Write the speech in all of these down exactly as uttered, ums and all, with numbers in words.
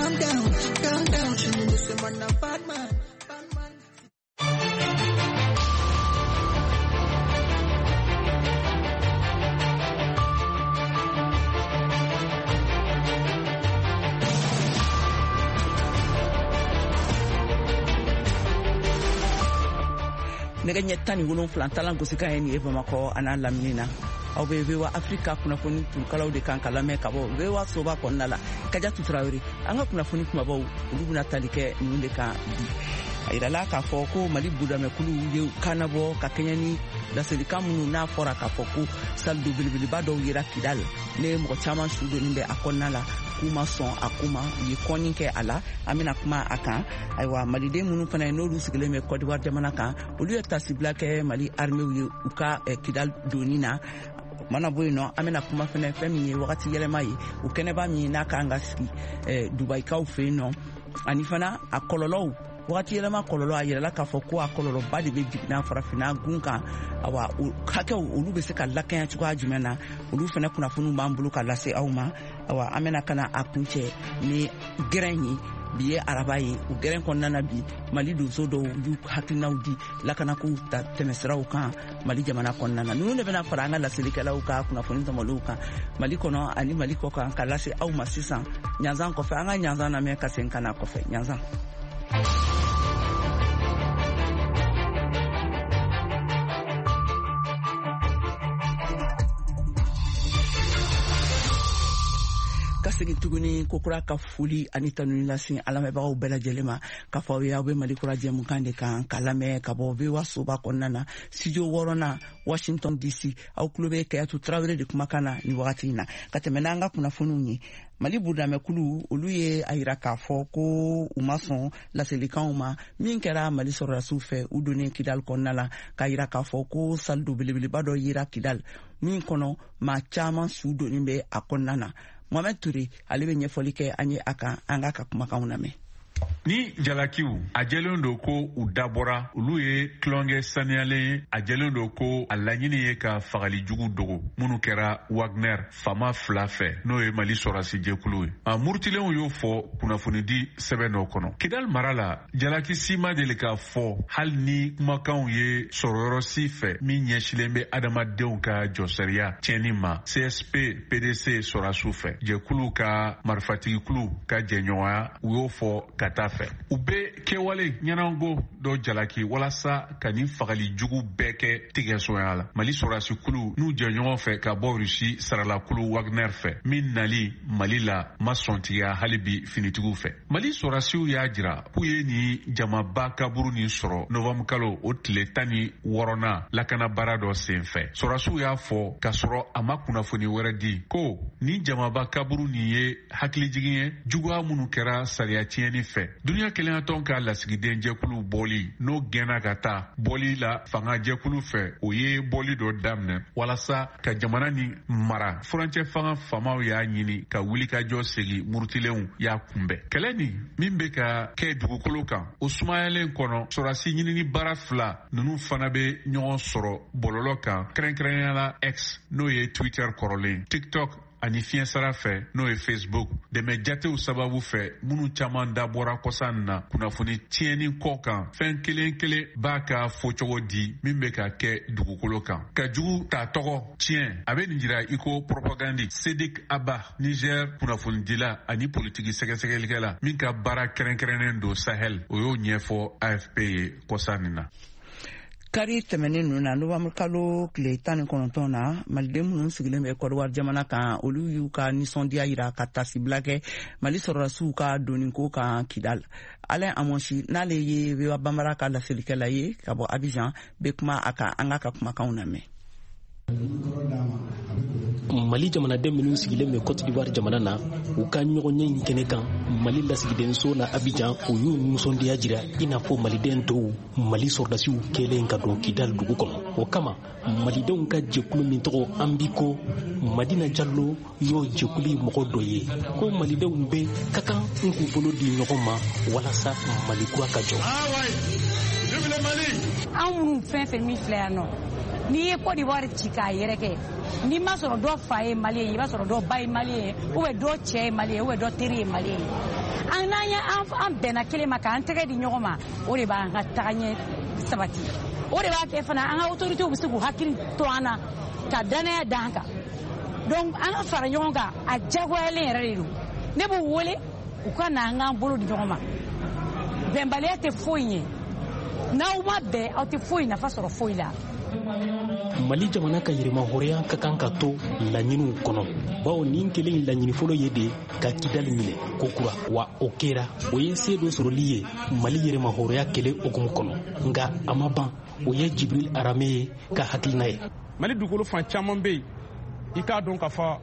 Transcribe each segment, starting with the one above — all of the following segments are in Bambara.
calm down, calm down. She know me say man a bad man. nege nyetani wolon flantalan gosika en e Bamako ana lamina aw be wewa Afrika kuna foni tun kalaw de kan kala me kabo wewa soba konnala kaja tutrawiri anga kuna foni kuma baw ulubuna talike nunde ka di ayira la ka foko mali buda me kulu ye kanabo ka kenyani da selikamu na fora ka foko saldu bilbil bado yira kidal ne mo chama sudo nimbe akonnala kuma son akuma ye koninke ala amina kuma akan aywa mali de munu fana no lu sigile me Côte d'Ivoire jamana kan olu ya tasibla ke mali armée yu uka eh, kidal donina mana boyno amina kuma fana fami wakati yelema yi ukeneba mi na kanga ski eh, Dubai ka ufe no ani fana akololo wakati yelema kololo ayela ka foko akololo badi be jigna farafina gunka awa kake olu be se ka lakan chuka jumena olu fana kuna funu mambulu ka lase awma awa amena kana akunche ni grenyi biye arabaye u gren konnana bi mali do sodo yu hakinaudi lakana ku ta temesraw kan mali jamana konnana nunu ne bena faranga la silikala u ka kuna funu tamaluka mali kono ani mali ko kan kala se awma six cents nyanzan ko fa anga nyanzan na me kasen kana ko fe nyanzan kasigi tuguni kokura ka fuli ani tanuni lasin alame bawo bela jelema ka fawiya be malikura jemu kande kan kalame ka bo be wasoba konnana studio worona Washington D C au klube ka tu travele de kumakana ni wakati na katemenanga kuna fununyi mali buda mekulu oluye ayira ka foko umason la selikauma minkera mali sora sufe udone kidal konnala ka ayira ka foko saldu bilibili bado yira kidal min kono ma chama sudo nimbe akonnana Mohamed Touré alibe nyefolike anye aka anga ka kuma kauname ni jalakiw a jɛlen do ko u dabɔra olu ye klɔnkɛ saniyalen a jɛlen do ko a laɲini ye ka fagali jugu dogo minnu kɛra Wagner fama fila fɛ n'o ye Mali sɔrɔsi jɛkulu ye a murutilenw y'o fɔ kunnafonidi sɛbɛn dɔ kɔnɔ Kidal mara la jalaki si ma deli k'a fɔ hali ni kumakanw ye sɔrɔyɔrɔ si fɛ min ɲɛsilen bɛ adamadenw ka jɔsɛriya tiɲɛni ma C S P P D C sɔrɔsiw fɛ jɛkulu ka marifatigikulu ka jɛɲɔgɔnya u y'o fɔ ka taa fɛ u bɛ kɛwale ɲɛnago dɔ jalaki walasa ka nin fagali jugu bɛɛ kɛ tigɛsoya la Mali sɔrɔsi kulu n'u jɛ ɲɔgɔn fɛ ka bɔ Rusi saralakulu Wagner fɛ min nali Mali la ma sɔntigiya hali bi finitigiw fɛ Mali sɔrɔsiw y'a jira k'u ye ni jamaba kaburu nin sɔrɔ novembre kalo o tile tan ni wɔɔrɔnan lakana baara dɔ senfɛ sɔrɔsiw y'a fɔ ka sɔrɔ a ma kunnafoni wɛrɛ di ko ni jamaba kaburu nin ye hakilijigin ye juguya minnu kɛra sariya tiɲɛni fɛ dunuya kelenya ka lasigiden jɛkulu bɔli n'o gɛnna ka taa bɔli la fanga jɛkulu fɛ o ye bɔli dɔ daminɛ walasa ka jamana ni mara furancɛ fanga famaw y'a ɲini ka wulikajɔ segi murutilenw y'a kunbɛn kɛlɛ nin min bɛ ka kɛ dugukolo kan o sumayalen kɔnɔ sɔrɔsi ɲinini baara fila ninnu fana bɛ ɲɔgɔn sɔrɔ bɔlɔlɔ kan kɛrɛnkɛrɛnnenya X n'o ye Twitter kɔrɔlen TikTok ani fiɲɛ sara fɛ n'o ye Facebook dɛmɛ jatew sababu fɛ minnu caman dabɔra kɔsan na kunnafoni tiɲɛni kɔ kan fɛn kelen kelen b'a ka fɔcogo di min bɛ ka kɛ dugukolo kan ka jugu t'a tɔgɔ tiɲɛ a bɛ nin jira i ko propagandi Sedik Aba Niger kunnafonidila ani politiki sɛgɛsɛgɛlikɛla min ka baara kɛrɛnkɛrɛnnen don Sahel o y'o ɲɛfɔ A F P ye kɔsan nin na kari tɛmɛnen ninnu na novembre kalo tile tan ni kɔnɔntɔn na maliden minnu sigilen bɛ Côte d'Ivoire jamana kan olu y'u ka nisɔndiya yira ka tasibila kɛ Mali sɔrɔdasiw ka doniko kan Kidal Alain Amonsi n'ale ye wewa bambara ka laselikɛla ye ka bɔ Abidjan bɛ kuma a kan an ka ka kumakanw lamɛn Mali jamanaden minnu sigilen bɛ Côte d'Ivoire jamana na u ka ɲɔgɔnye in kɛnɛ kan Mali lasigidenso na Abidjan u y'u nisɔndiya jira i n'a fɔ maliden tɔw Mali sɔrɔdasiw kɛlen ka don Kidal dugu kɔnɔ o kama malidenw ka jɛkulu min tɔgɔ Ambiko Madina Jallo y'o jɛkulu mɔgɔ dɔ ye ko malidenw bɛ ka kan n k'u bolo di ɲɔgɔn ma walasa Mali kura ka jɔ anw minnu fɛn fɛn min filɛ yan nɔ Ni ye Côte d'Ivoire ci k'a yɛrɛ kɛ ni ma sɔrɔ dɔ fa ye malien i b'a sɔrɔ dɔ ba ye malien ou bien dɔ cɛ ye malien ou bien dɔ teri ye malien an n'an ye an bɛnna kelen ma k'an tɛgɛ di ɲɔgɔn ma o de b'an ka tagaɲɛ sabati o de b'a kɛ fana an ka autorités bɛ se k'u hakili to an na ka danaya d'an kan donc an ka fara ɲɔgɔn kan a diyagoyalen yɛrɛ de don ne b'u wele u ka na an k'an bolo di ɲɔgɔn ma bɛnbaliya tɛ foyi ye n'aw ma bɛn aw tɛ foyi nafa sɔrɔ foyi la. Mali jamana ka yirima hɔrɔnya ka kan ka to laɲiniw kɔnɔ bawo nin kelen laɲini fɔlɔ ye de ka Kidali minɛ ko kura wa o kɛra o ye se dɔ sɔrɔli ye Mali yirima hɔrɔnya kɛlɛ hukumu kɔnɔ nka a ma ban o ye Jibril Arame ye ka hakilina ye. Mali dugukolo fan caman bɛ yen i k'a dɔn ka fɔ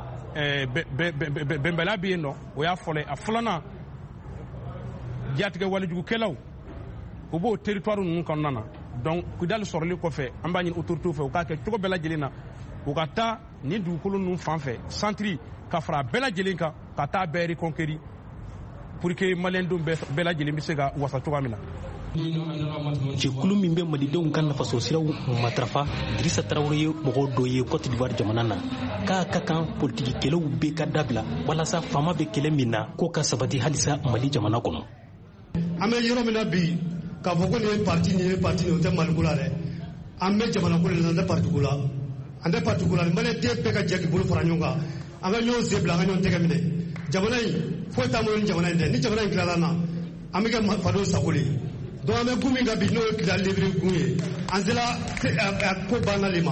bɛnbaliya bɛ yen nɔ o y'a fɔlɔ a filanan diyatigɛ walijugukɛlaw u b'o territoire ninnu kɔnɔna na donc Kidali sɔrɔli kɔfɛ an b'a ɲini autorités fɛ u k'a kɛ cogo bɛɛ lajɛlen na u ka taa nin dugukolo ninnu fan fɛ centre ka fara bɛɛ lajɛlen kan ka taa bɛɛ reconquérir pour que maliyɛndenw bɛɛ lajɛlen bɛ se ka wasa cogoya min na. Jɛkulu min bɛ malidenw ka nafaso siraw matarafa Dirisa Tarawele ye mɔgɔ dɔ ye Côte d'Ivoire jamana na k'a ka kan politikikɛlaw bɛɛ ka dabila walasa fama bɛ kɛlɛ min na k'o ka sabati halisa Mali jamana kɔnɔ. An bɛ yɔrɔ min na bi k'a fɔ ko nin ye parti nin ye parti nin o tɛ Maliko la dɛ an bɛ jamana ko de la an tɛ parti ko la an tɛ parti ko la maliyɛnden bɛɛ ka jɛ k'i bolo fara ɲɔgɔn kan an ka ɲɔgɔn sen bila an ka ɲɔgɔn tɛgɛ minɛ jamana in foyi t'an bolo ni jamana in tɛ ni jamana in tilala na an bɛ kɛ fadenw sago de ye donc an bɛ gun min kan bi n'o ye Kidali libere gun ye an sera a ko banna de ma.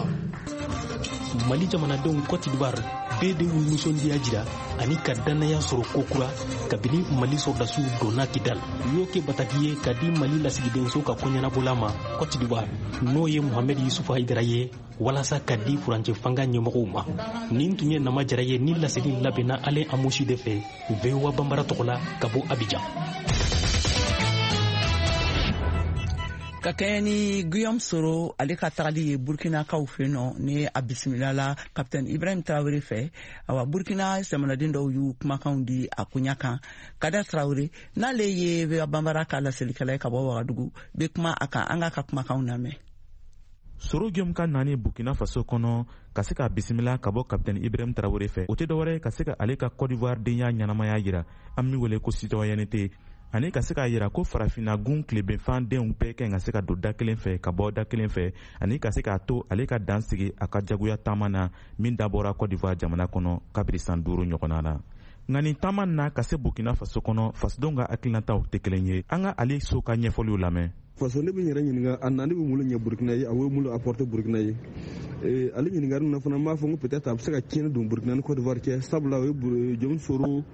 Mali jamanadenw Côte d'Ivoire bɛɛ de y'u nisɔndiya jira ani ka danaya sɔrɔ ko kura kabini Mali sɔrdasiw donna Kidali u y'o kɛ bataki ye ka di Mali lasigidenso ka koɲɛnabɔla ma Côte d'Ivoire n'o ye Mohamed Yusufu Hayidara ye walasa ka di furancɛ fanga ɲɛmɔgɔw ma nin tun ye Nama Jara ye ni laseli labɛnna Ale Amosi de fɛ V O A Banbara tɔgɔ la ka bɔ Abidjan. ka kɛɲɛ ni Guillaume Soro ale ka tagali ye Burkinakaw fɛ nɔ ni a bisimilala Capitaine Ibrahim Traoré fɛ awa Burkina sɛmanaden dɔw y'u kumakanw di a koɲa kan Kada Traoré n'ale ye V O A Banbara ka laselikɛla ye ka bɔ Wagadugu bɛ kuma a kan an ka ka kumakanw lamɛn. Soro Guillaume ka nani Burkina Faso kɔnɔ ka se ka bisimila ka bɔ Capitaine Ibrahim Traoré fɛ o tɛ dɔwɛrɛ ka se ka ale ka Côte d'Ivoire denya ɲɛnamaya yira an min wele ko citoyenneté ani ka se k'a yira ko farafinna gun tilebinfan denw bɛɛ kan ka se ka don da kelen fɛ ka bɔ da kelen fɛ ani ka se k'a to ale ka dan sigi a ka jagoya taama na min dabɔra Côte d'Ivoire jamana kɔnɔ kabiri san duuru ɲɔgɔnna na nka nin taama na ka se Burkina Faso kɔnɔ fasodenw ka hakilinataw tɛ kelen ye an ka ale so ka ɲɛfɔliw lamɛn. faso ne bɛ n yɛrɛ ɲininka a nani bɛ mulu ɲɛ Burkina ye a bɛ mulu apporter Burkina ye ale ɲininkali na fana n b'a fɔ ko peut-être a bɛ se ka tiɲɛni don Burkina ni Côte d'Ivoire cɛ sabula o ye Guillaume Soro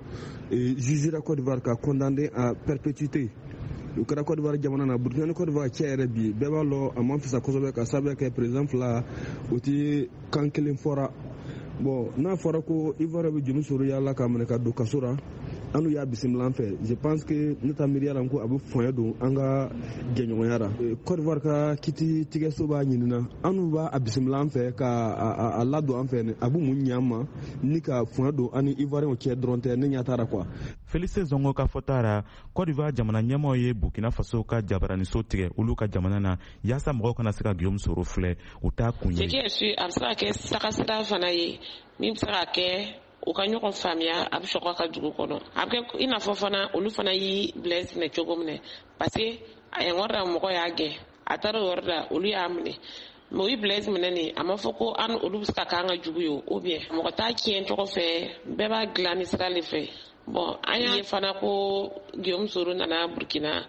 jugera Côte d'Ivoire ka condamné à perpétuité o kɛra Côte d'Ivoire jamana na Burkina ni Côte d'Ivoire cɛ yɛrɛ bi bɛɛ b'a lɔ a man fisa kosɛbɛ ka sababuya kɛ président fila o tɛ kan kelen fɔra bon n'a fɔra ko Ivoire bɛ Guillaume Soro yala ka minɛ ka don kaso la an y'a bisimila an fɛ je pense que ne ta miiriya la ko a bɛ fɔnya don an ka jɛɲɔgɔnya la Côte d'Ivoire ka kiti tigɛso b'a ɲinina an b'a a bisimila an fɛ ka a ladon an fɛ a bɛ mun ɲɛ an ma ni ka fɔnya don an ni Ivoirien cɛ dɔrɔn tɛ ne ɲɛ t'a la quoi. Félix Zongo ka fɔta la Côte d'Ivoire jamana ɲɛmɔgɔ ye Burkina Faso ka jabaraniso tigɛ olu ka jamana na yaasa mɔgɔw kana se ka Guillaume Soro filɛ u t'a kun ye. Ce qui est sûr a bɛ se ka kɛ sagasira fana ye min bɛ se ka kɛ u ka ɲɔgɔn faamuya a bɛ sɔgɔ ka dugu kɔnɔ a bɛ kɛ i n'a fɔ fana olu fana y'i Blaise minɛ cogo min na parce que a ye wari da mɔgɔ y'a gɛn a taara o yɔrɔ la olu y'a minɛ mais o ye Blaise minɛ nin a ma fɔ ko an olu bɛ se ka k'an ka jugu ye ou bien mɔgɔ t'a tiɲɛ tɔgɔ fɛ bɛɛ b'a dilan ni sira de fɛ bon an y'a ye fana ko Guillaume Soro nana Burkina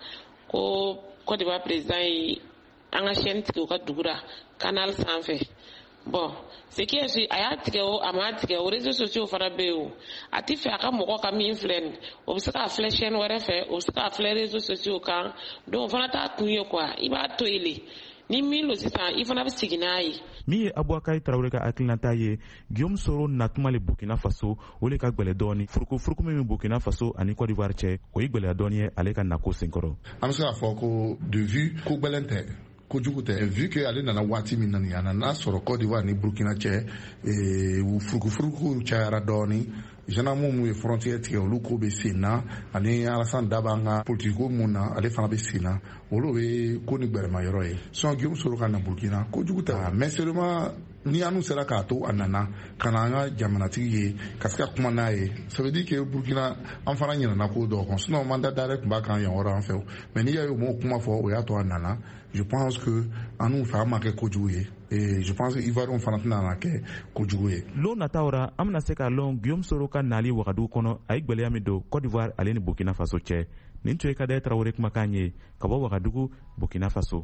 ko Côte d'Ivoire président ye an ka chaîne tigɛ u ka dugu la canal sanfɛ bon ce qui est sûr a y'a tigɛ o a ma tigɛ o réseaux sociaux fana bɛ yen o a tɛ fɛ a ka mɔgɔ ka min filɛ nin o bɛ se k'a filɛ chaîne wɛrɛ fɛ o bɛ se k'a filɛ réseaux sociaux kan donc o fana t'a kun ye quoi i b'a to yen le ni min lo sisan i fana bɛ sigi n'a ye. min ye Aboubacar Traoré ka hakilinata ye Guillaume Soro natuma le Burkina Faso o le ka gwɛlɛ dɔɔni furuko furuko min bɛ Burkina Faso ani Côte d'Ivoire cɛ o ye gwɛlɛya dɔɔni ye ale ka nako senkɔrɔ. an bɛ se k'a fɔ ko de vue ko gbɛlɛn tɛ kojugu tɛ vu que ale nana waati min na nin a nana sɔrɔ Côte d'Ivoire ni Burkina cɛ furuku furuku cayara dɔɔni jana mu ye frontière tigɛ olu ko bɛ sen na ani Alassane Daba an ka politiko mun na ale fana bɛ sen na olu bɛ ko ni gbɛrɛma yɔrɔ ye sinon Guillaume Soro ka na Burkina kojugu tɛ mais seulement ni anu sera k'a to a nana ka na an ka jamanatigi ye ka se ka kuma n'a ye ça veut dire que Burkina an fana ɲinɛna ko dɔw kan sinon mandat d'arrêt tun b'a kan yan yɔrɔ an fɛ mais n'i y'a ye o m'o kuma fɔ o y'a to a nana je pense que anu fɛ an ma kɛ kojugu ye et je pense que Ivoiriens fana tɛna na kɛ kojugu ye. Lon nataw ra an bɛna se k'a lɔn Guillaume Soro ka nali Wagadugu kɔnɔ a ye gwɛlɛya min don Côte d'Ivoire ale ni Burkina Faso cɛ nin tun ye Kadaye Tarawele kumakan ye ka bɔ Wagadugu Burkina Faso.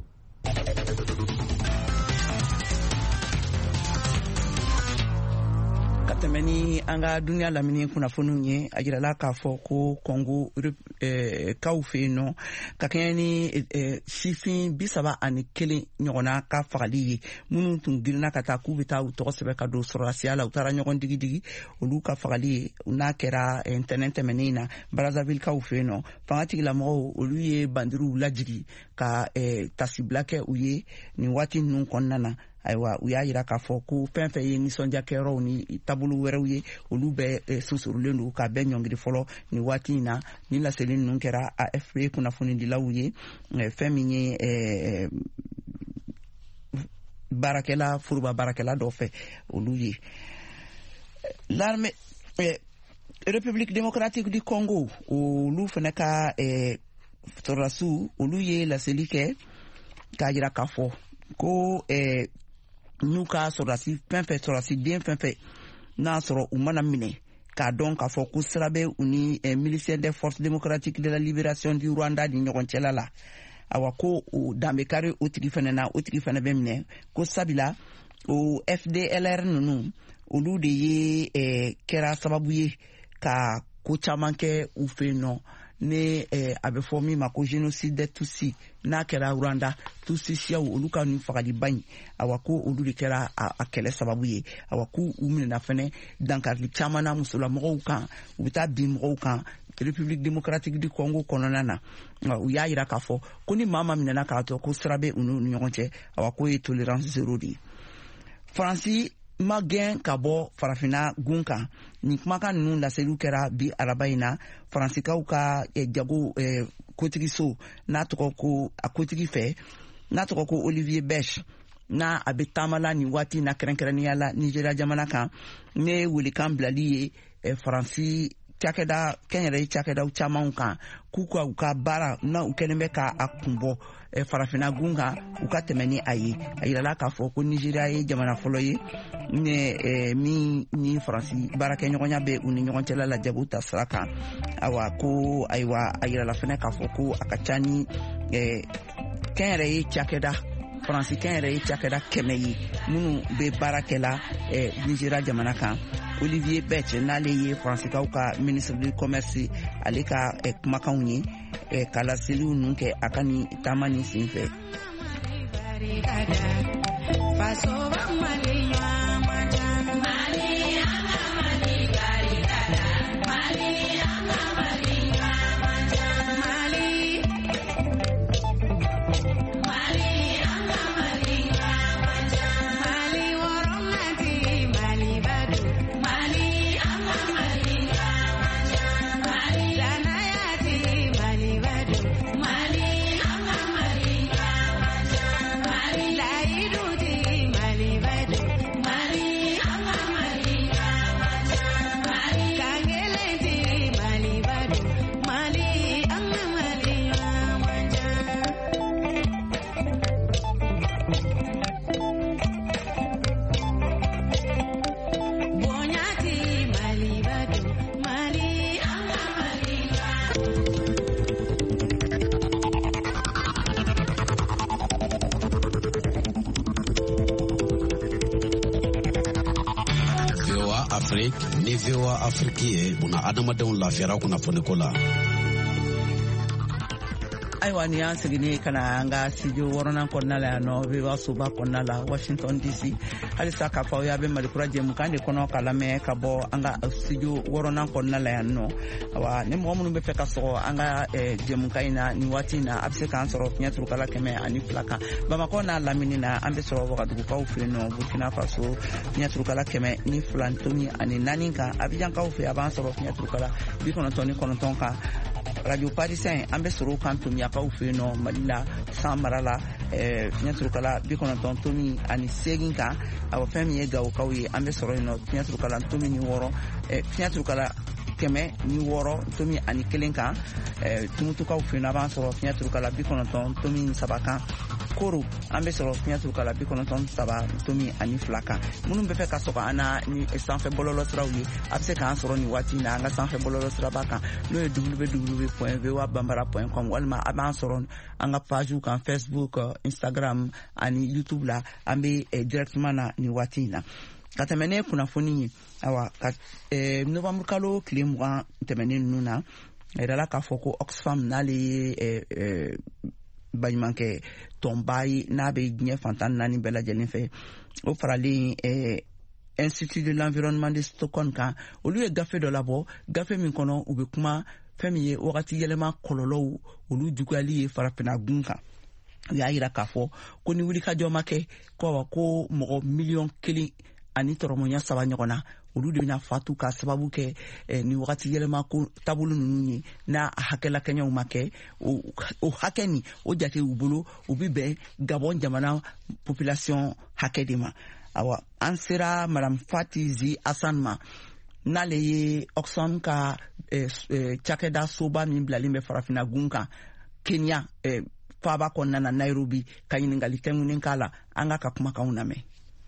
tɛmɛ ni an ka duniya lamini kunnafoniw ye a jirala k'a fɔ ko Congo kaw fɛ yen nɔ ka kɛɲɛ ni sifin bi saba ani kelen ɲɔgɔnna ka fagali ye minnu tun girinna ka taa k'u bɛ taa u tɔgɔ sɛbɛn ka don sɔrɔdasiya la u taara ɲɔgɔn digidigi olu ka fagali ye n'a kɛra ntɛnɛn tɛmɛnen na Brazzaville kaw fɛ yen nɔ fangatigilamɔgɔw olu ye bandiruw lajigi ka tasibila kɛ u ye nin waati ninnu kɔnɔna na ayiwa u y'a yira k'a fɔ ko fɛn fɛn ye nisɔndiyakɛyɔrɔw ni taabolo wɛrɛw ye olu bɛɛ susurulen don ka bɛɛ ɲɔngiri fɔlɔ nin waati in na ni laseli ninnu kɛra A F P kunnafonidilaw ye fɛn min ye baarakɛla foroba baarakɛla dɔ fɛ olu ye l'armée République démocratique du Congo olu fana ka sɔrɔdasiw olu ye laseli kɛ k'a yira k'a fɔ ko n'u ka sɔrɔdasi fɛn fɛn sɔrɔdasi den fɛn fɛn n'a sɔrɔ u mana minɛ k'a dɔn k'a fɔ ko sira bɛ u ni miliciens des forces démocratiques de la libération du Rwanda ni ɲɔgɔn cɛla la awa ko o danbe kari o tigi fana na o tigi fana bɛ minɛ ko sabila o F D L R ninnu olu de ye kɛra sababu ye ka ko caman kɛ u fɛ yen nɔ ne a bɛ fɔ min ma ko génocide des Tutsis n'a kɛra Rwanda Tutsi siyaw olu ka nin fagaliba in awa ko olu de kɛra a kɛlɛ sababu ye awa ko u minɛna fɛnɛ dankari caman na musolamɔgɔw kan u bɛ taa bin mɔgɔw kan République démocratique du Congo kɔnɔna na u y'a yira k'a fɔ ko ni maa ma minɛna k'a tɔ ko sira bɛ u ni ɲɔgɔn cɛ awa ko ye tolérance zéro de ye Faransi ma gɛn ka bɔ farafina gun kan nin kumakan ninnu laseliw kɛra bi araba in na faransikaw ka jago kotigiso n'a tɔgɔ ko a kotigi fɛ n'a tɔgɔ ko Olivier Beche n'a a bɛ taamala nin waati na kɛrɛnkɛrɛnnenya la Nigeria jamana kan ne welekan bilali ye Faransi cakɛda kɛnyɛrɛye cakɛdaw camanw kan k'u ka u ka baara na u kɛlen bɛ ka a kunbɔ farafina gun kan u ka tɛmɛ ni a ye a yirala k'a fɔ ko Nigeria ye jamana fɔlɔ ye ne min ni Faransi baarakɛɲɔgɔnya bɛ u ni ɲɔgɔn cɛla la jago ta sira kan awa ko ayiwa a yirala fɛnɛ k'a fɔ ko a ka ca ni kɛnyɛrɛye cakɛda Faransi kɛnyɛrɛye cakɛda kɛmɛ ye minnu bɛ baara kɛla Nigeria jamana kan Olivier Beche n'ale ye Faransikaw ka ministre du commerce ale ka kumakanw ye ka laseliw ninnu kɛ a ka ni taama ni sen fɛ. ni V O A Afrique ye buna adamadenw lafiyara kunnafoni ko la. aiwa ni an sigini kana anga studio worona konna la no be wasuba konna la Washington D C halisa ka fa ya be malikura je mukande kono kala me ka bo anga studio worona konna la no wa ne mo mun be fe ka so anga je mukaina ni watina abse kan soro nya turu kala keme ani plaka bama kona lamini na ambe soro wa du ka ufi no Burkina Faso nya turu kala keme ni flantoni ani naninka abijan ka ufi aban soro nya turu kala bi kono toni kono tonka radio parisien ambe soro kanto mi apa ufi no malila samarala eh nyatrukala bikono tontomi ani seginka awo fami e gawo kawi ambe soro no nyatrukala tomi ni woro eh nyatrukala keme ni woro tomi ani kelenka eh tumutuka ufi na ban soro nyatrukala bikono ton tomi sabaka koro ambe soro nyatrukala bikono ton saba tomi ani flaka munum be fe ka soka ana ni sanfe bololo trawi abse kan soro ni wati na nga sanfe bololo trabaka no w w w point v o a bambara point com walma aban soro anga page kan Facebook, Instagram ani YouTube la ambe eh, directement na ni wati na katemene kuna foni awa kat eh, November kalo klimwa temene nuna era ka foko Oxfam nali eh, eh, bayimanke tombai na be gne fantan nani bela jelife o farali eh, Institut de l'environnement de Stockholm kan o lieu gafe de labo gafe min kono ube kuma femiye wakati yelema kololo olu dugali farapena gunka ya ira kafo ko ni wuli ka joma ke ko ko mo million kili ani toromonya saba nyona olu de na fatu ka sababu ke eh, ni wakati yelema ko tabulu nuni na hakela kenya umake o, o hakeni o jate ubulu ubibe gabon jamana population hakedima awa ansera madame Fatizi Asanma nale ye Oxfam ka eh, eh, chakeda soba min blalimbe farafina gunka Kenya eh, faba konna na Nairobi kayiningali tengunin kala anga ka kuma kauname.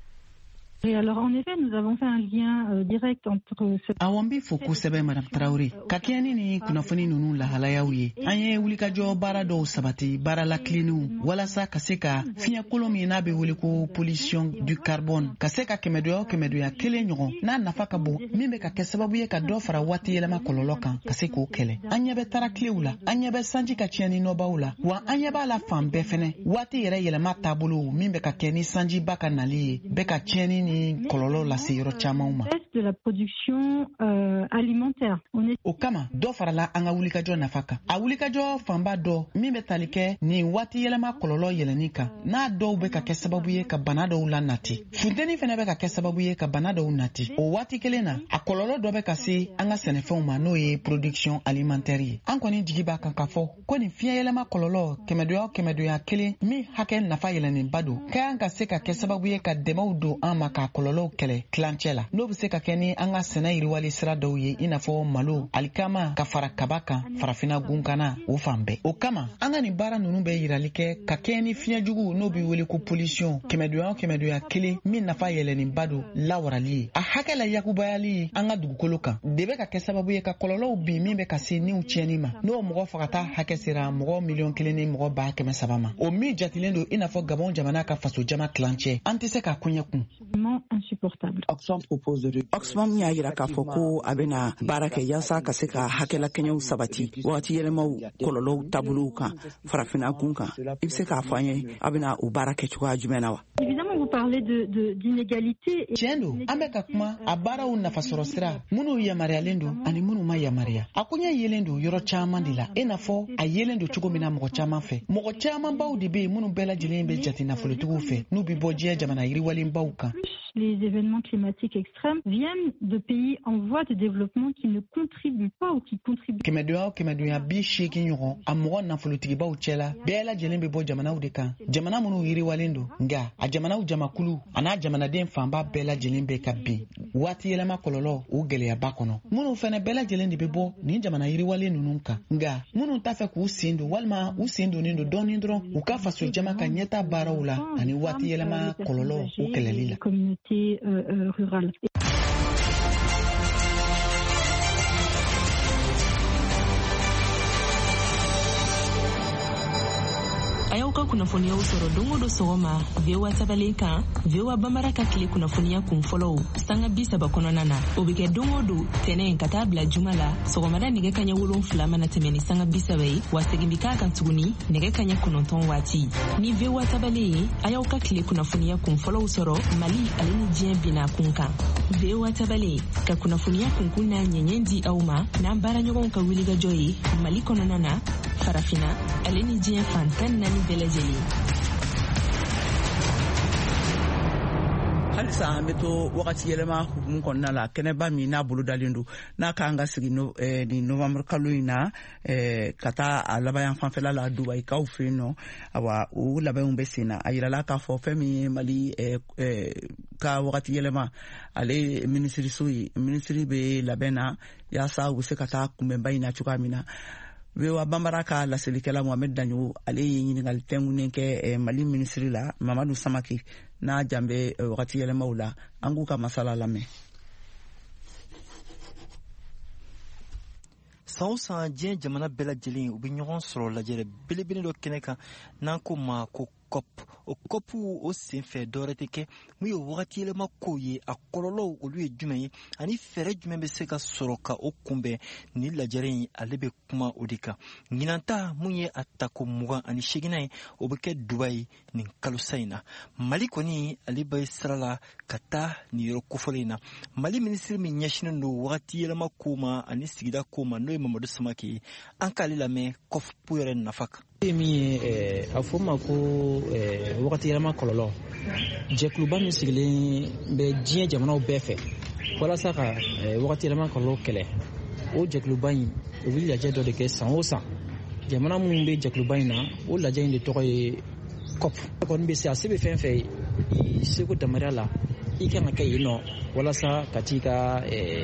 Et alors, en effet, nous avons fait un lien euh, direct entre ce... Awambi foku sebe Madame Traoré. Kakiani ni kunafuni nunu la halayauye. Anye ulika jo bara do sabati, bara la klinu. Wala sa kaseka, finya kolomi nabe uliko pollution du carbone. Kaseka kemedoya kemedoya kele nyogo. Na nafaka bo, mime ka kesababuye ka do fara wati yelema kololokan. Kaseko kele. Anye be tara kleula. Anye be sanji kachiani no baula. Wa anye ba la fam befene. Wati yere yelema tabulu. Mime ka keni sanji baka naliye. Beka chiani kololo la seyoro chamauma de la production euh, alimentaire. On est o kama do farala anga wulika jo nafaka a wulika jo famba do mimbe talike ni wati yelema kololo yelenika na do be ka kesababu ye ka banado ulanati funteni fene be ka kesababu ye ka banado unati o wati kelena a kololo do be ka si anga senefon ma no ye production alimentaire anko ni digiba kan kafo ko ni fiya yelema kololo kemedo kemedo ya kele mi haken nafa yeleni bado ka anga se ka kesababu ye ka demaudo amaka kololo kele clanchela no be se ka keni anga sena iriwali sira daw ye inafo malo alikama ka fara kabaka farafina gunkana o fambe o kama anga ni bara nunu be yiralike ka keni fiya jugu no bi wele ko pollution kemedo kemedo ya kele min nafa yeleni bado lawarali a hakela yakubayali anga dugukoloka debe ka kesababu ye ka kololo bi min be ka se ni uchenima no mogo fakata hakesira mogo million keleni mogo ba keme sabama o mi jatilendo inafo gabon jamana ka faso jama clanche antise ka kunyekun insupportable. Oxfam propose de Oxfam ya yira ka foko abena barake yasa ka se ka hakela kenya sabati wati yelema kololo tabuluka farafina kunka ibse ka fanye abena u barake chwa jumenawa. Évidemment vous parlez de de d'inégalité chendo ameka kuma abara una fasorosira munu ya marialendo ani munu ma ya maria akunya yelendo yoro chama ndila enafo a yelendo chugo mina mo chama fe mo chama baudi be munu bela jilembe jatina fulutugu fe nubi boje jamana yiri walim bauka. Les événements climatiques extrêmes viennent de pays en voie de développement qui ne contribuent pas ou qui contribuent. Kemedoya kemedoya bi sheki nyoro amoro na folutigi ba uchela bela jelembe bo jamana udeka jamana munu yiri walendo nga a jamana u jamakulu ana jamana den famba bela jelembe kabi wati yelema kololo u gele ya bakono munu fene bela jelende be bo ni jamana yiri walendo nunka nga munu tafe ku usindo walma usindo nindo donindro ukafa so jamaka nyeta barawula ani wati yelema kololo u kelelila communauté euh, euh, rurale. ayauka kunnafoniyaw sɔrɔ don o don sɔgɔma V O A tabalen kan V O A Bambara ka tile kunnafoniya kun fɔlɔw sanga bi saba kɔnɔna na o bɛ kɛ don o don tɛnɛn ka taa bila juma la sɔgɔmada nɛgɛ kaɲɛ wolonfila mana tɛmɛ ni sanga bi saba ye wa segin bi k'a kan tuguni nɛgɛ kaɲɛ kɔnɔntɔn waati ni V O A tabalen ye a y'aw ka tile kunnafoniya kun fɔlɔw sɔrɔ Mali ale ni diɲɛ binna kun kan V O A tabalen ka kunnafoniya kunkun n'a ɲɛɲɛ di aw ma n'an baaraɲɔgɔnw ka wulikajɔ ye Mali kɔnɔna na farafina ale ni diɲɛ fantan naani bɛɛ lajɛlen. halisa an bɛ to wagati yɛlɛma hukumu kɔnɔna la kɛnɛba min n'a bolo dalen don n'a kan ka sigi ni novembre kalo in na ka taa a laban fanfɛla la Dubaïkaw fɛ yen nɔ awa o labɛnw bɛ sen na a yirala k'a fɔ fɛn min ye Mali ka wagati yɛlɛma ale minisiriso ye minisiri bɛ labɛn na yaasa u bɛ se ka taa kunbɛnba in na cogoya min na. V O A Bambara ka laselikɛla Mohamed Danyo ale ye ɲininkali tɛnkunnen kɛ Mali minisiri la Mamadu Samake n'a jan bɛ wagati yɛlɛmaw la an k'u ka masala lamɛn. san o san diɲɛ jamana bɛɛ lajɛlen u bɛ ɲɔgɔn sɔrɔ lajɛrɛ belebele dɔ kɛnɛ kan n'an ko ma ko COP o COP o senfɛ dɔwɛrɛ tɛ kɛ mun ye wagati yɛlɛma kow ye a kɔlɔlɔw olu ye jumɛn ye ani fɛɛrɛ jumɛn bɛ se ka sɔrɔ ka o kunbɛn ni lajɛrɛ in ale bɛ kuma o de kan ɲinan ta mun ye a tako mugan ani seginna ye o bɛ kɛ Dubayi nin kalosa in na Mali kɔni ale bɛ sira la ka taa nin yɔrɔ kofɔlen in na Mali minisiri min ɲɛsinen don wagati yɛlɛma kow ma ani sigida kow ma n'o ye Mamadu Samake ye an k'ale lamɛn COP yɛrɛ nafa kan. min ye a fɔ ma ko wagati yɛlɛma kɔlɔlɔ jɛkuluba min sigilen bɛ diɲɛ jamanaw bɛɛ fɛ walasa ka wagati yɛlɛma kɔlɔlɔ kɛlɛ o jɛkuluba in o bɛ lajɛ dɔ de kɛ san o san jamana minnu bɛ jɛkuluba in na o lajɛ in de tɔgɔ ye COP kɔni bɛ se a se bɛ fɛn fɛn i seko damariya la i kan ka kɛ yen nɔ walasa ka t'i ka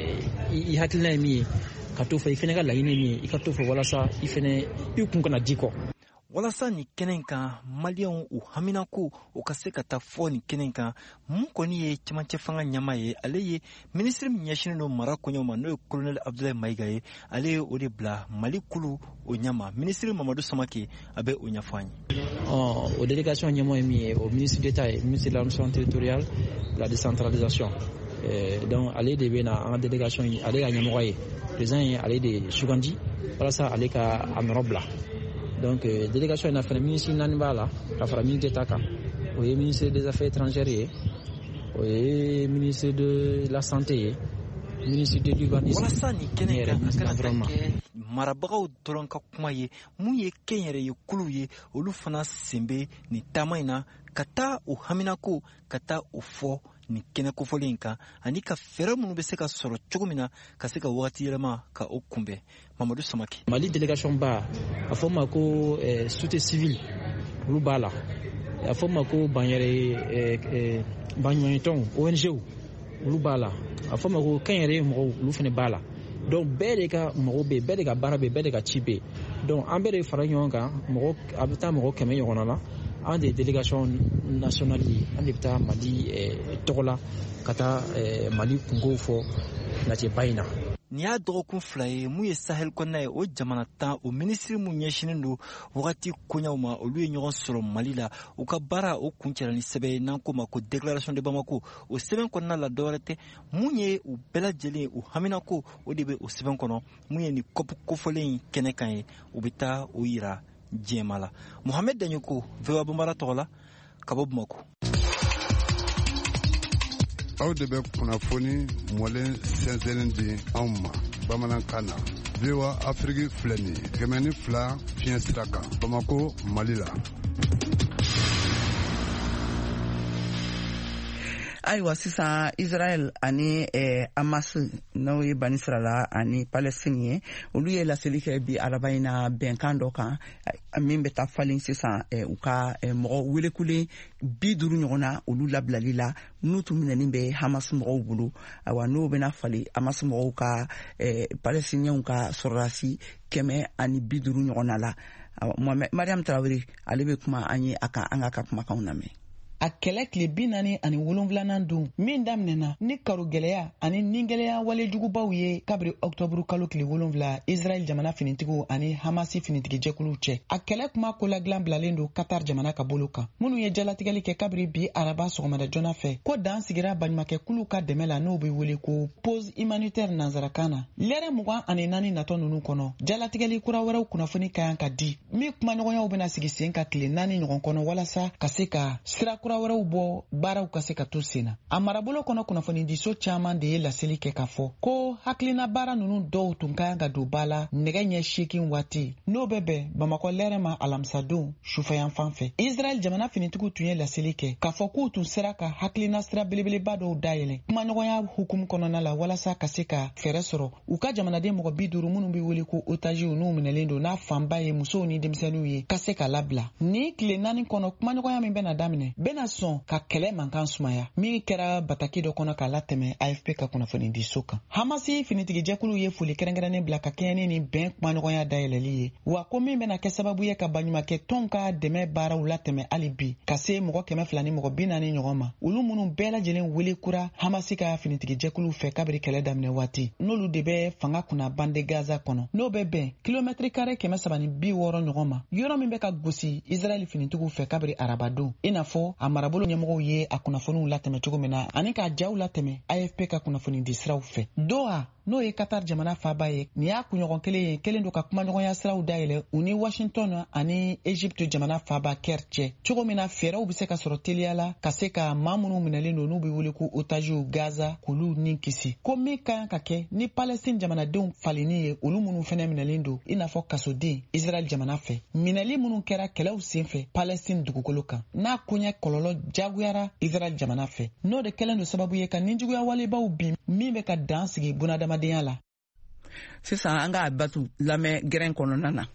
i hakilina ye min ye ka t'o fɔ i fana ka laɲini ye min ye i ka t'o fɔ walasa i fana i kun kana di kɔ. walasa nin kɛnɛ kan maliyɛnw u hamina ko u ka se ka taa fɔ nin kɛnɛ kan mun kɔni ye cɛmancɛ fanga ɲama ye ale ye minisiri min ɲɛsinen don mara koɲɛw ma n'o ye colonel Abdoulaye Mayiga ye ale ye o de bila Mali kulu o ɲama minisiri Mamadu Samake a bɛ o ɲɛfɔ an ye. o délégation ɲɛmɔgɔ ye min ye o ministre d'État ye ministre de l'administration territoriale de la décentralisation donc ale de bɛ na an ka délégation ale ka ɲɛmɔgɔ ye président ye ale de sugandi walasa ale ka a nɔrɔ bila. donc euh, délégation in a fana ministre naani b'a la ka fara ministre d'État kan o ye ministre des affaires étrangères ye o ye ministre de la santé ye ministre de l'urbanisme walasa nin kɛnɛ kan a kana kɛ marabagaw dɔrɔn ka kuma ye mun ye kɛnyɛrɛ ye kulu ye olu fana sen bɛ nin taama in na ka taa o haminako ka taa o fɔ nin kɛnɛ kofɔlen in kan ani ka fɛɛrɛ minnu bɛ se ka sɔrɔ cogo min na ka se ka wagati yɛlɛma ka o kunbɛn. Mamadu Samake. Mali délégation ba a fɔ ma ko société civile olu b'a la a fɔ ma ko banyɛrɛ baɲumankɛtɔnw O N G olu b'a la a fɔ ma ko kɛnyɛrɛ mɔgɔw olu fana b'a la donc bɛɛ de ka mɔgɔ bɛ bɛɛ de ka baara bɛ bɛɛ de ka ci bɛ donc an bɛɛ de fara ɲɔgɔn kan mɔgɔ a bɛ taa mɔgɔ kɛmɛ ɲɔgɔnna la an de délégation nationale ye an de bɛ taa Mali tɔgɔ la ka taa Mali kunkow fɔ lajɛba in na. Ni y'a dɔgɔkun fila ye mun ye Sahel kɔnɔna ye o jamana tan o minisiri mun ɲɛsinen don wagati koɲaw ma olu ye ɲɔgɔn sɔrɔ Mali la u ka baara o kuncɛla ni sɛbɛn ye n'an ko ma ko déclaration de Bamako o sɛbɛn kɔnɔna la dɔwɛrɛ tɛ mun ye u bɛɛ lajɛlen u hamina ko o de bɛ o sɛbɛn kɔnɔ mun ye ni COP kofɔlen in kɛnɛ kan ye u bɛ taa o yira diɲɛma la. Mohamed Danyoko V O A Bambara tɔgɔ la ka bɔ Bamako. aw de bɛ kunnafoni mɔlen sɛnsɛnnen di anw ma bamanankan na V O A Afrique filɛ nin ye kɛmɛ ni fila fiɲɛ sira kan Bamako Mali la. ayiwa sisan Israel ani eh, Hamas n'o ye bani Israel ani Palestine ye olu ye laseli kɛ bi araba in na bɛnkan dɔ kan min bɛ taa falen sisan eh, u ka eh, mɔgɔ welekulen bi duuru ɲɔgɔn na olu labilali la n'u tun minɛnen bɛ Hamas mɔgɔw bolo ayiwa n'o bɛna fali Hamas mɔgɔw ka eh, Palestiniens ka sɔrɔdasi kɛmɛ ani bi duuru ɲɔgɔn na la. Mariam Traoré ale bɛ kuma an ye a kan an ka ka kumakanw lamɛn. a kɛlɛ tile bi naani ani wolonfilanan dun min daminɛna ni karogɛlɛya ani ningɛlɛya walejugubaw ye kabiri ɔktɔburu kalo tile wolonfila Israel jamana finitigiw ani Hamasi finitigijɛkuluw cɛ. A kɛlɛ kuma koladilan bilalen don Qatar jamana ka bolo kan minnu ye jalatigɛli kɛ kabiri bi araba sɔgɔmada joona fɛ ko dan sigira baɲumankɛkulu ka dɛmɛ la n'o bɛ wele ko pause humanitaire nanzarakan na. Lɛrɛ mugan ani naani natɔ ninnu kɔnɔ jalatigɛli kura wɛrɛw kunnafoni ka yan ka di min kumaɲɔgɔnyaw bɛna sigi sen ka tile naani ɲɔgɔn kɔnɔ walasa ka se ka sira kura wɛrɛw bɔ baaraw ka se ka to sen na. A marabolo kɔnɔ kunnafoni diso caman de ye laseli kɛ k'a fɔ ko hakilina baara ninnu dɔw tun ka yan ka don ba la nɛgɛ ɲɛ seegin waati n'o bɛ bɛn Bamakɔ lɛrɛ ma alamisadon sufɛyan fan fɛ. Israel jamana finitigiw tun ye laseli kɛ k'a fɔ k'u tun sera ka hakilina sira belebeleba dɔw dayɛlɛ kumaɲɔgɔnya hukumu kɔnɔna la walasa ka se ka fɛɛrɛ sɔrɔ u ka jamanaden mɔgɔ bi duuru minnu bɛ wele ko otajiw n'u minɛlen don n'a fanba ye musow ni denmisɛnninw ye ka se ka labila. Ni tile naani kɔnɔ kumaɲɔgɔnya min bɛna daminɛ bɛna sɔn ka kɛlɛ mankan sumaya min kɛra bataki dɔ kɔnɔ k'a latɛmɛ A F P ka kunnafoni di so kan. Hamasi finitigijɛkulu ye foli kɛrɛnkɛrɛnnen bila ka kɛɲɛ ni bɛn kumaɲɔgɔnya dayɛlɛli ye wa ko min bɛna kɛ sababu ye ka baɲumankɛ tɔnw ka dɛmɛ baaraw latɛmɛ hali bi ka se mɔgɔ kɛmɛ fila ni mɔgɔ bi naani ɲɔgɔn ma olu minnu bɛɛ lajɛlen wele kura Hamasi ka finitigijɛkulu fɛ kabiri kɛlɛ daminɛ waati n'olu de bɛ fanga kunna bande Gaza kɔnɔ n'o bɛ bɛn kilomɛtiri kare kɛmɛ saba ni bi wɔɔrɔ ɲɔgɔn ma yɔrɔ min bɛ ka gosi Israel finitigiw fɛ kabiri arabadon i n'a fɔ a marabolo ɲɛmɔgɔw ye a kunnafoniw latɛmɛ cogo min na ani k'a jaw latɛmɛ A F P ka kunnafoni di siraw fɛ. Doha n'o ye Qatar jamana faaba ye nin y'a kunɲɔgɔn kelen ye kelen don ka kumaɲɔgɔnya siraw dayɛlɛ u ni Washington ani Egypte jamana faaba Caire cɛ cogo min na fɛɛrɛw bɛ se ka sɔrɔ teliya la ka se ka maa minnu minɛlen don n'u bɛ wele ko otajiw Gaza k'olu ni kisi ko min ka kan ka kɛ ni Palestine jamanadenw falenni ye olu minnu fɛnɛ minɛlen don i n'a fɔ kasoden Israel jamana fɛ minɛli minnu kɛra kɛlɛw senfɛ Palestine dugukolo kan n'a koɲɛ kɔlɔlɔ jaguyara Israel jamana fɛ n'o de kɛlen don sababu ye ka ninjuguya walebaw bin min bɛ ka dan sigi bunadamaden la. Sisan an ka batu lamɛn gɛrɛn kɔnɔna na.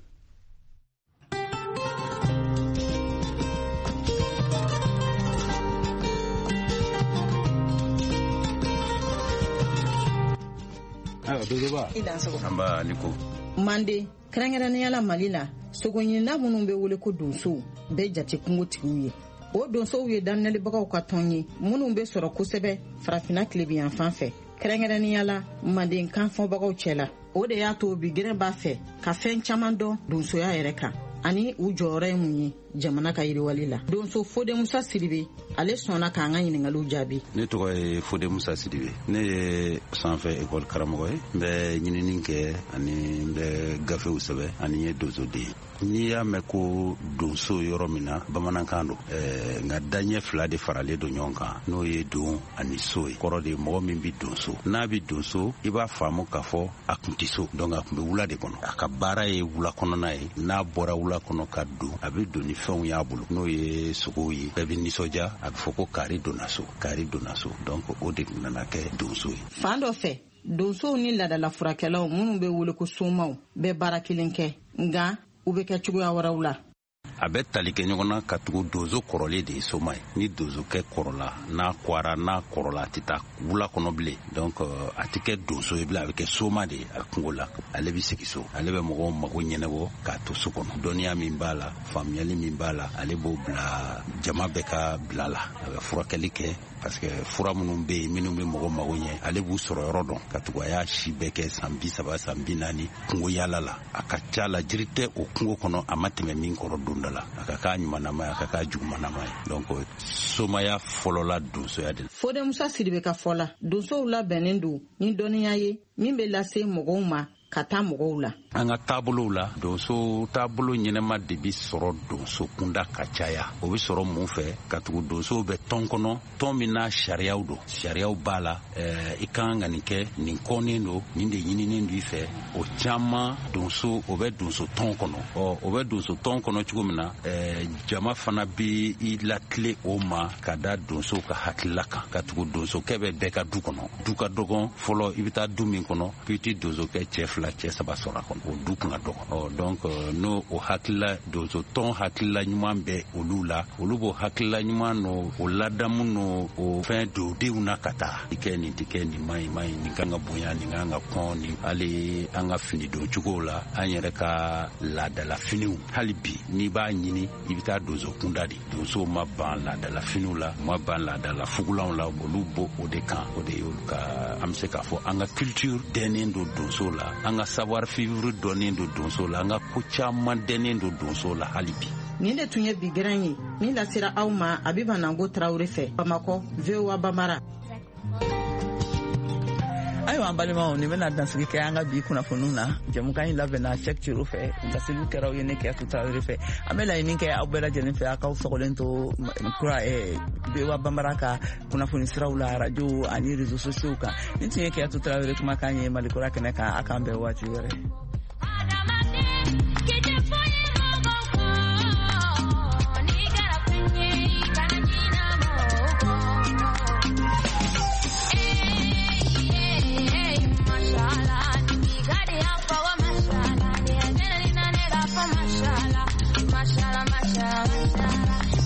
Amba Niko. Mande kɛrɛnkɛrɛnnenya la Mali la sogoɲinina minnu bɛ wele ko donsow bɛɛ jate kungotigiw ye. O donsow ye danɛlibagaw ka tɔn ye minnu bɛ sɔrɔ kosɛbɛ farafinna tilebiyan fan fɛ kɛrɛnkɛrɛnnenya la Manden kan fɔbagaw cɛ la. O de y'a to bi gɛrɛ b'a fɛ ka fɛn caman dɔn donsoya yɛrɛ kan ani u jɔyɔrɔ ye mun ye jamana ka yiriwali la. Donso Fode Musa Sidibe ale sɔnna k'an ka ɲininkaliw jaabi. Ne tɔgɔ ye Fode Musa Sidibe. Ne ye sanfɛ ekɔli karamɔgɔ ye. N bɛ ɲinini kɛ ani n bɛ gafew sɛbɛ ani n ye donsoden ye. N'i y'a mɛn ko donso yɔrɔ min na bamanankan don ɛɛ nka daɲɛ fila de faralen don ɲɔgɔn kan n'o ye don ani so ye. Kɔrɔ de mɔgɔ min bɛ donso n'a bɛ donso i b'a faamu k'a fɔ a kun tɛ so donc a kun bɛ wula de kɔnɔ. A ka baara ye wula kɔnɔna ye n'a bɔra wula kɔnɔ ka don a bɛ don ni fɛnw y'a bolo n'o ye sogow ye bɛɛ bɛ nisɔndiya a bɛ fɔ ko kari donna so kari donna so donc o de nana kɛ donso ye. Fan dɔ fɛ donsow ni ladala furakɛlaw minnu bɛ wele ko somaw bɛɛ baara kelen kɛ nka u bɛ kɛ cogoya wɛrɛw la. A bɛ tali kɛ ɲɔgɔn na ka tugu donso kɔrɔlen de ye soma ye ni donsokɛ kɔrɔla n'a kwara n'a kɔrɔla a tɛ taa wula kɔnɔ bilen donc a tɛ kɛ donso ye bilen a bɛ kɛ soma de ye a kungo la ale bɛ sigi so ale bɛ mɔgɔw mago ɲɛnabɔ k'a to so kɔnɔ dɔnniya min b'a la faamuyali min b'a la ale b'o bila jama bɛɛ ka bila la a bɛ furakɛli kɛ parce que fura minnu bɛ yen minnu bɛ mɔgɔ mago ɲɛ ale b'u sɔrɔ yɔrɔ dɔn ka tugu a y'a si bɛɛ kɛ san bi saba san bi naani kungo yaala la a ka ca la jiri tɛ o kungo kɔnɔ a ma tɛmɛ min kɔrɔ don dɔ la a ka k'a ɲumanama ye a ka k'a jugumanama ye donc somaya fɔlɔ la donsoya de la. Fode Musa Sidibe ka fɔ la donsow labɛnnen don ni dɔnniya ye min bɛ lase mɔgɔw ma ka taa mɔgɔw la. An ka taabolow la donso taabolo ɲɛnɛma de bi sɔrɔ donso kunda ka caya o bɛ sɔrɔ mun fɛ ka tugu donsow bɛ tɔn kɔnɔ tɔn min n'a sariyaw don sariyaw b'a la ɛɛ i kan ka nin kɛ nin kɔnnen don nin de ɲininen don i fɛ o caman donso o bɛ donso tɔn kɔnɔ ɔ o bɛ donso tɔn kɔnɔ cogo min na ɛɛ jama fana bi i latile o ma ka da donso ka hakilila kan ka tugu donsokɛ bɛ bɛɛ ka du kɔnɔ du ka dɔgɔn fɔlɔ i bɛ taa du min kɔnɔ k'i ti donsokɛ cɛ fila fila cɛ saba sɔrɔ a kɔnɔ o du kun ka dɔgɔ donc n'o o hakilila donso tɔn hakilila ɲuman bɛ olu la olu b'o hakilila ɲuman no o ladamu no o fɛn don denw na ka taa i kɛ nin tɛ kɛ nin ma ɲi ma ɲi nin kan ka bonya nin kan ka kɔn nin hali an ka fini don cogo la an yɛrɛ ka laadala finiw hali bi n'i b'a ɲini i bɛ taa donso kunda de donso ma ban laadala finiw la ma ban laadala fugulanw la olu bɔ o de kan o de y'olu ka an bɛ se k'a fɔ an ka culture dɛnnen don donso la an ka savoir vivre dɔnnen don donso la an ka ko caman dɛnnen don donso la hali bi. Nin de tun ye bi gɛrɛn ye min lasera aw ma Abiba Nango Traoré fɛ Bamakɔ V O A Bambara. Ayiwa an balimaw ni bɛna dansigi kɛ an ka bi kunnafoniw na jamukan in labɛnna Cheikh Thilo fɛ daseliw kɛra aw ye ne Kiyatu Traoré fɛ an bɛ laɲini kɛ aw bɛɛ lajɛlen fɛ a k'aw sɔgɔlen to kura V O A Bambara ka kunnafoni siraw la radio ani réseaux sociaux kan ni tun ye Kiyatu Traoré kumakan ye Malikura kɛnɛ kan a k'an bɛn waati wɛrɛ. Mashallah, mashallah, mashallah.